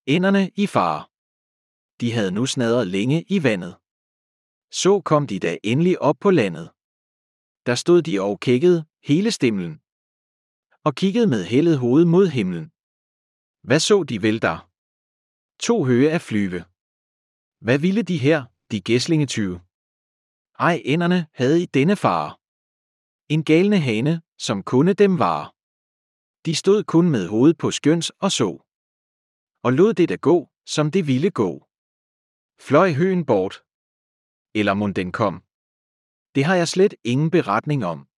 Ænderne i fare. De havde nu snadret længe i vandet. Så kom de da endelig op på landet. Der stod de og kækkede hele stimlen og kiggede med hældet hoved mod himlen. Hvad så de vel der? 2 høge at flyve. Hvad ville de her, de gæslingetyve? Ej, ænderne havde i denne fare en galne hane, som kunne dem vare. De stod kun med hovedet på skøns og så, og lod det da gå, som det ville gå. Fløj høgen bort? Eller mon den kom? Det har jeg slet ingen beretning om.